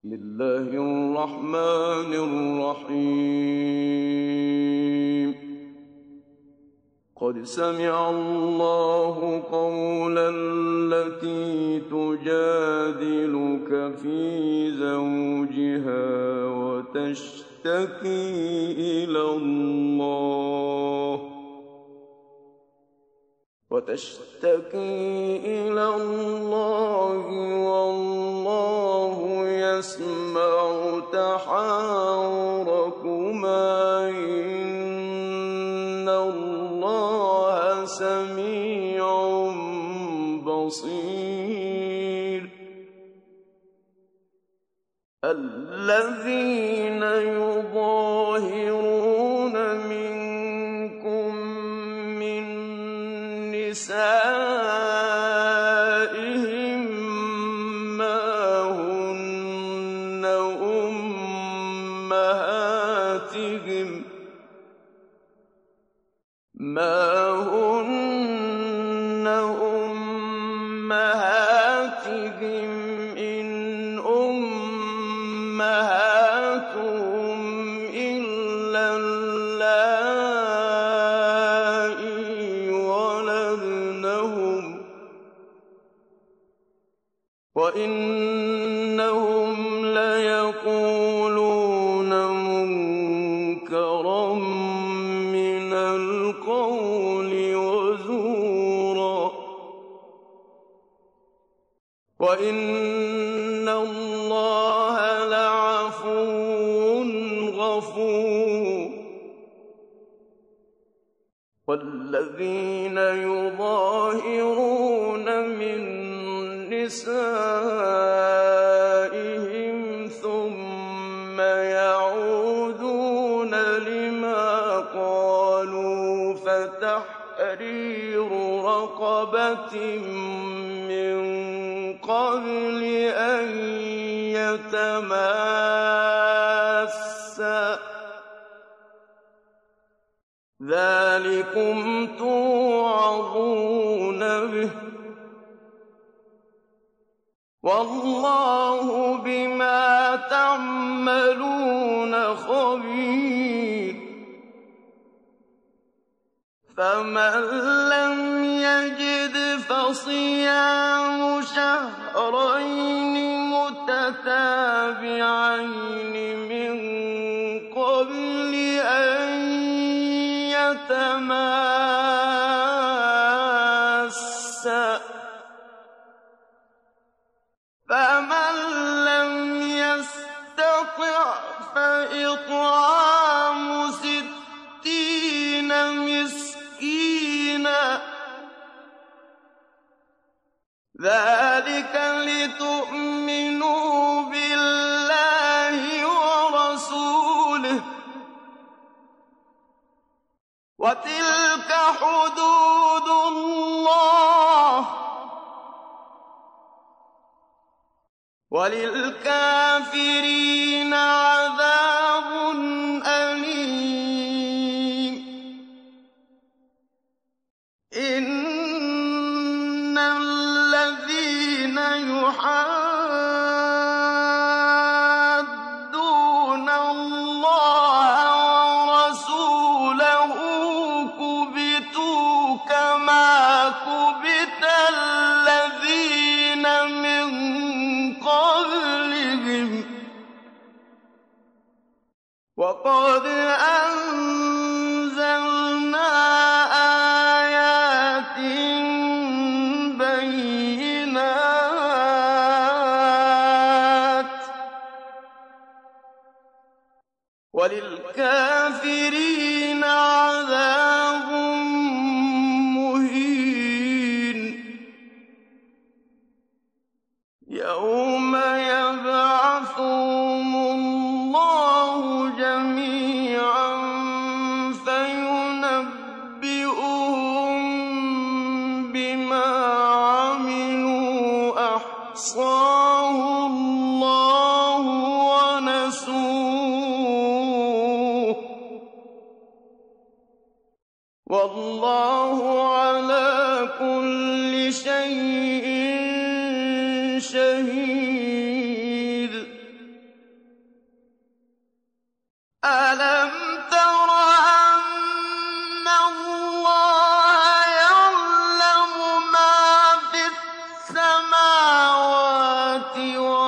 بسم الله الرحمن الرحيم. قد سمع الله قول التي تجادلك في زوجها وتشتكي إلى الله والله يسمع تحاوركما إن الله سميع بصير. الذين يظاهرون منكم من نسائهم ما هن أمهاتهم إن أمهاتهم إلا اللائي ولدنهم وإنهم ليقولون منكرا من القول وزورا وإن الله لعفو غفور. والذين يظاهرون من نسائهم ثم يعودون لما قالوا فتحرير رقبة من قبل أن يتماسا ذلكم توعظون به والله بما تعملون خبير. فمن لم يجد فصيام شهرين متتابعين من قبل أن يتماسا فمن لم يستطع فإطعام 60 مسكينا ذلك لتؤمنوا بالله ورسوله وتلك حدود الله وللكافرين عذاب أليم. إن الذين يحادون الله ورسوله كبتوا كما كبت الذين من قبلهم وقد أنزلنا آيات بينات وللكافرين عذاب مهين. يوم يبعثهم الله جميعا فينبئهم بما عملوا أحصاه الله ونسوه والله على كل شيء شهيد.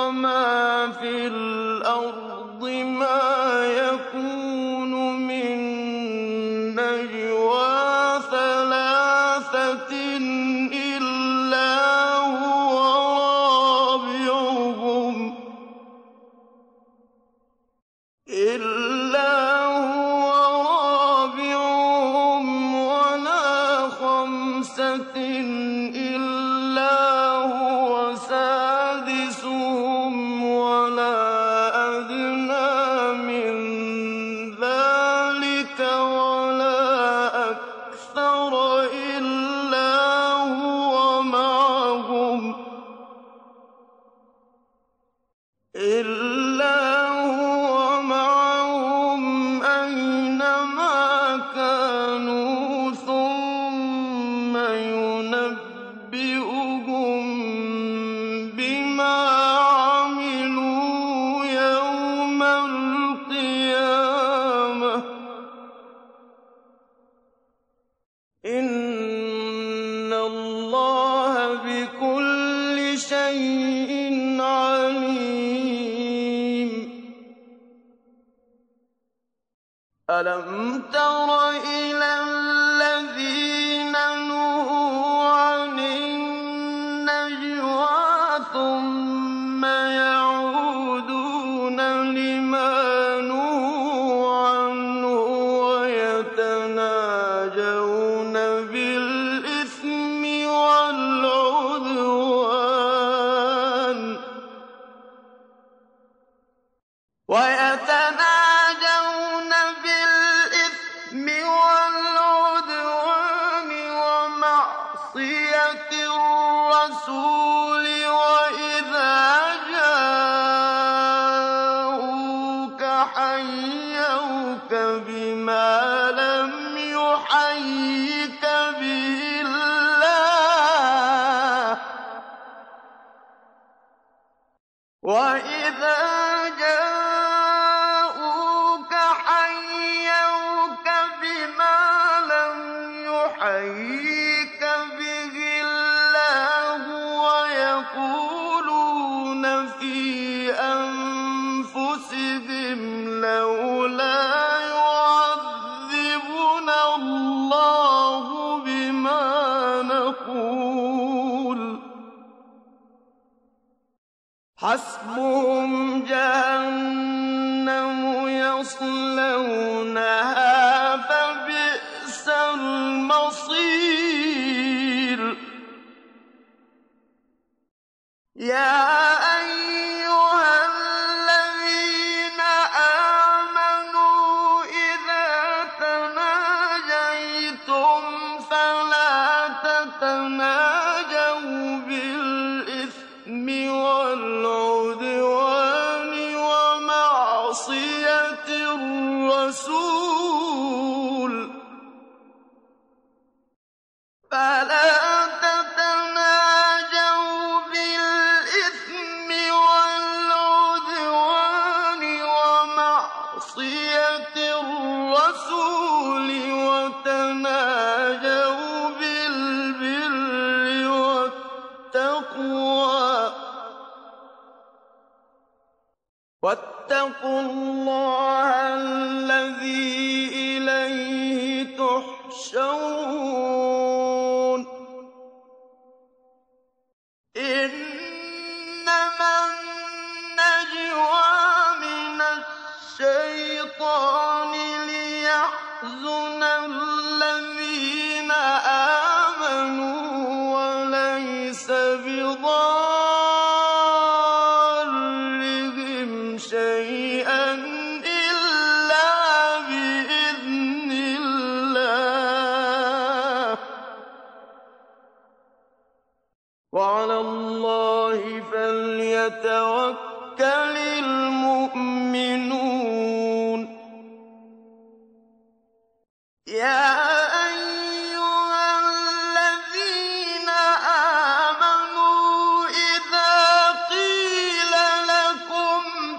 وما في الأرض ما يكون من نجوى ثلاثة إلا هو رابعهم ولا خمسة إلا هو سادسهم ولا أدنى من ذلك ولا أكثر إلا هو معهم أينما كانوا ثم ينبئهم بما عملوا يوم القيامة إن الله بكل شيء عليم ألم تر إلى الذين نهوا عن النجوى ثم يعودون لما نهوا عنه ويتناجون بالإثم والعدوان ومعصية الرسول وإذا جاءوك حيوك بما لم يحيك به الله وإذا جاءوك حيوك بما لم يحيك به الله ويقولون في أنفسهم لولا يعذبنا الله بما نقول حسبهم جهنم يصلونها فبئس المصير يا أيها الذين آمنوا إذا تناجيتم فلا تتناجوا بالإثم والعدوان ومعصية الرسول وتناجوا بالبر والتقوى واتقوا الله الذي إليه تحشرون إنما النجوى من الشيطان ليحزن الذين آمنوا وليس بضارهم شيئا إلا بإذن الله وعلى الله فليتوكل المؤمنون يا أيها الذين آمنوا إذا قيل لكم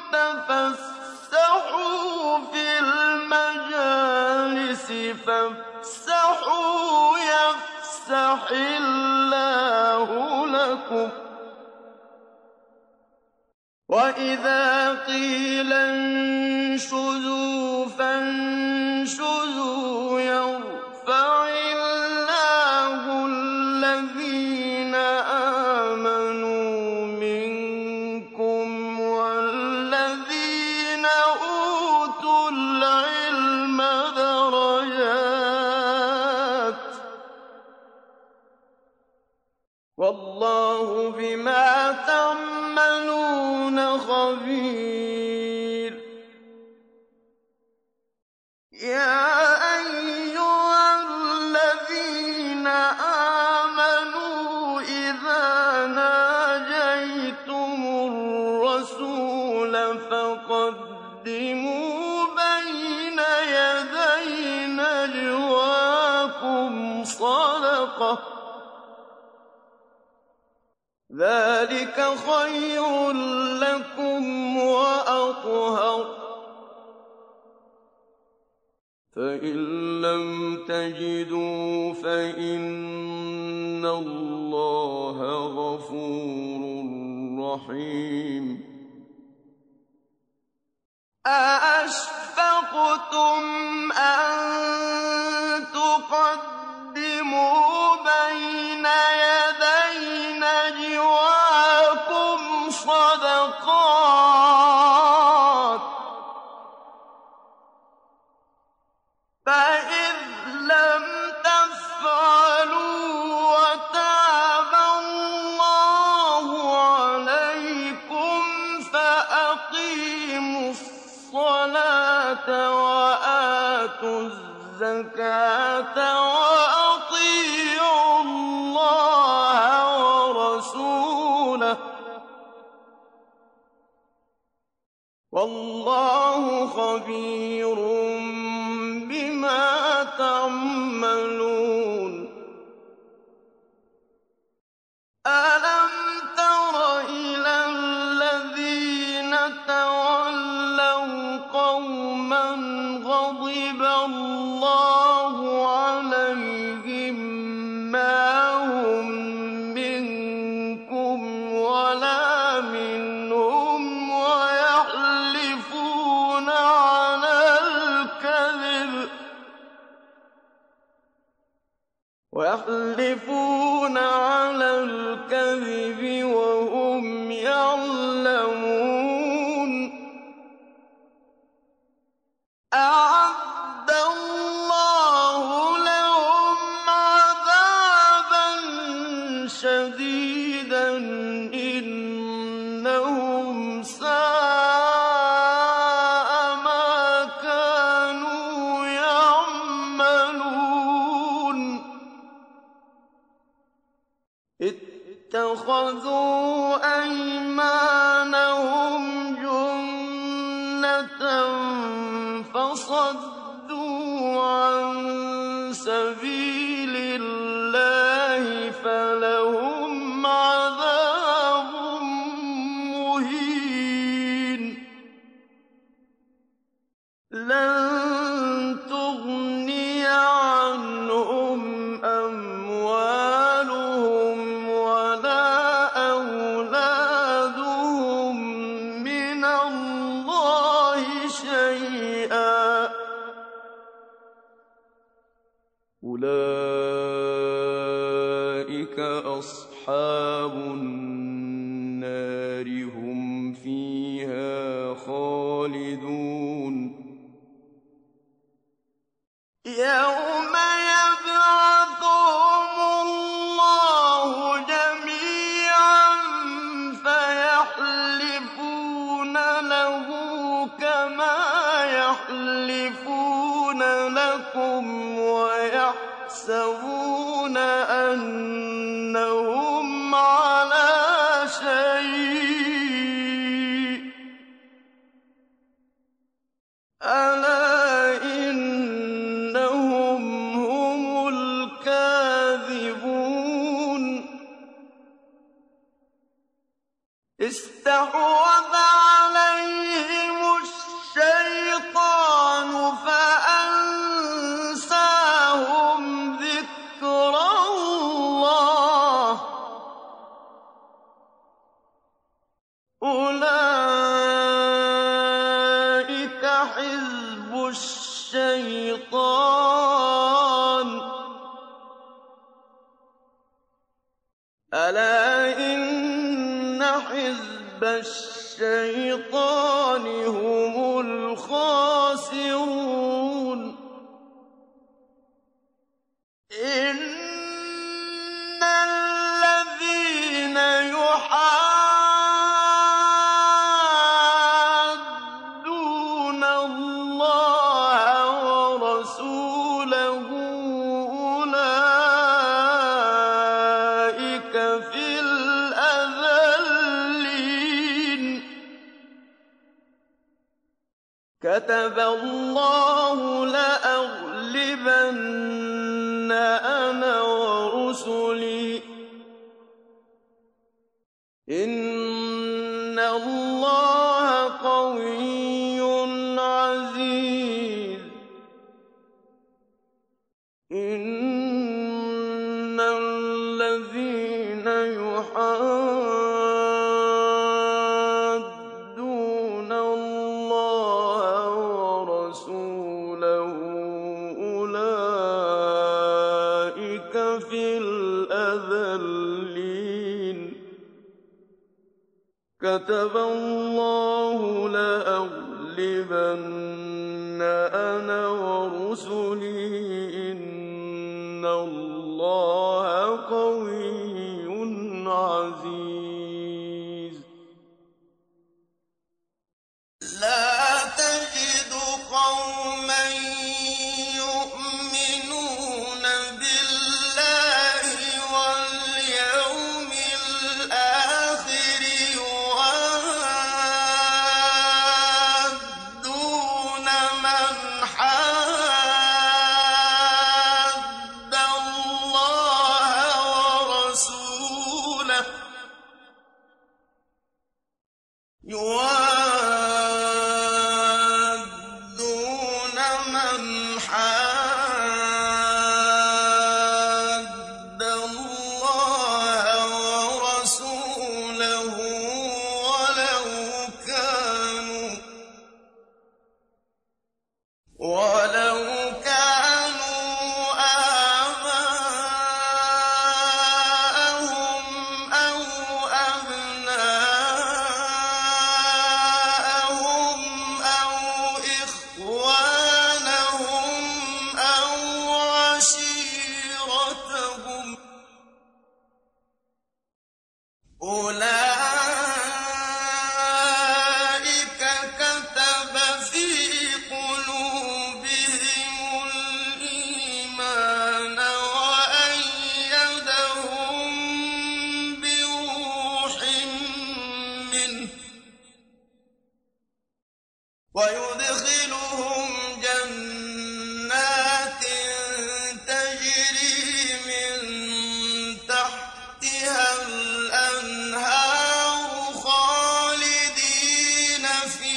تفسحوا في المجالس فافسحوا يفسح الله لكم وَإِذَا قِيلَ انشُزُوا فَانشُزُوا يَرْفَعِ اللَّهُ الَّذِينَ آمَنُوا مِنكُمْ وَالَّذِينَ أُوتُوا الْعِلْمَ دَرَجَاتٍ ۚ وَاللَّهُ بِمَا تَعْمَلُونَ خَبِيرٌ. يَا أَيُّهَا الَّذِينَ آمَنُوا إِذَا نَاجَيْتُمُ الرَّسُولَ فَقَدِّمُوا بَيْنَ يَدَيْ نَجْوَاكُمْ صَدَقَةً ۚ ذَٰلِكَ خَيْرٌ لَّكُمْ وَأَطْهَرُ ۚ فَإِن لَّمْ تَجِدُوا فَإِنَّ اللَّهَ غَفُورٌ رَّحِيمٌ. أَأَشْفَقْتُمْ أَن تُقَدِّمُوا بَيْنَ يَدَيْ نَجْوَاكُمْ صَدَقَاتٍ ۚ فَإِذْ لَمْ تَفْعَلُوا وَتَابَ اللَّهُ عَلَيْكُمْ فَأَقِيمُوا الصَّلَاةَ وَآتُوا الزَّكَاةَ وَأَطِيعُوا اللَّهَ وَرَسُولَهُ ۚ وَاللَّهُ خَبِيرٌ بِمَا تَعْمَلُونَ. أَلَمْ تَرَ إِلَى الَّذِينَ تَوَلَّوْا قَوْمًا غَضِبَ اللَّهُ عَلَيْهِم مَّا هُم مِّنكُمْ وَلَا مِنْهُمْ وَيَحْلِفُونَ عَلَى الْكَذِبِ وَهُمْ يَعْلَمُونَ. أَعَدَّ اللَّهُ لَهُمْ عَذَابًا شَدِيدًا إِنَّهُمْ سَاءَ مَا كَانُوا يَعْمَلُونَ. اتَّخَذُوا أَيْمَانَهُمْ جُنَّةً فَصَدُّوا عَن سَبِيلِ اللَّهِ فَلَهُمْ عَذَابٌ مُّهِينٌ. لَّن تُغْنِيَ عَنْهُمْ أَمْوَالُهُمْ وَلَا أَوْلَادُهُم مِّنَ اللَّهِ شَيْئًا ۚ أُولَٰئِكَ أَصْحَابُ النَّارِ ۖ هُمْ فِيهَا خَالِدُونَ. يَوْمَ يَبْعَثُهُمُ اللَّهُ جَمِيعًا فَيَحْلِفُونَ لَهُ كَمَا يَحْلِفُونَ لَكُمْ وَيَحْسَبُونَ أَنَّهُمْ عَلَىٰ شَيْءٍ ۚ أَلَا إِنَّهُمْ هُمُ الْكَاذِبُونَ. اسْتَحْوَذَ عَلَيْهِمُ الشَّيْطَانُ فَأَنسَاهُمْ ذِكْرَ اللَّهِ الشيطان هم الخاسرون إن الذين يحادون الله ورسوله أولئك في الأذلين كتب الله لأغلبن أنا ورسلي إن الله قوي عزيز إن الذين يحادون الله ورسوله أولئك في الأذلين كتب الله لأغلبن أنا ورسلي إن الله قوي عزيز لا تجد قوما يؤمنون بالله واليوم الآخر يوادون من حاد الله ورسوله يوادون من حاد الله ورسوله ولو كانوا آباءهم أو أبناءهم أو إخوانهم أو عشيرتهم أولئك كتب في قلوبهم الإيمان وأيدهم بروح منه ويدخلهم جنات تجري من تحتها الأنهار خالدين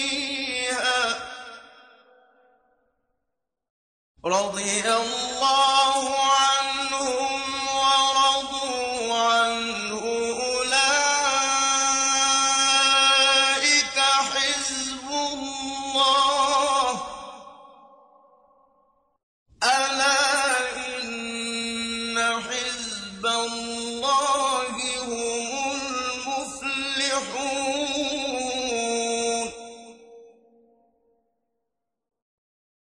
فيها رضي الله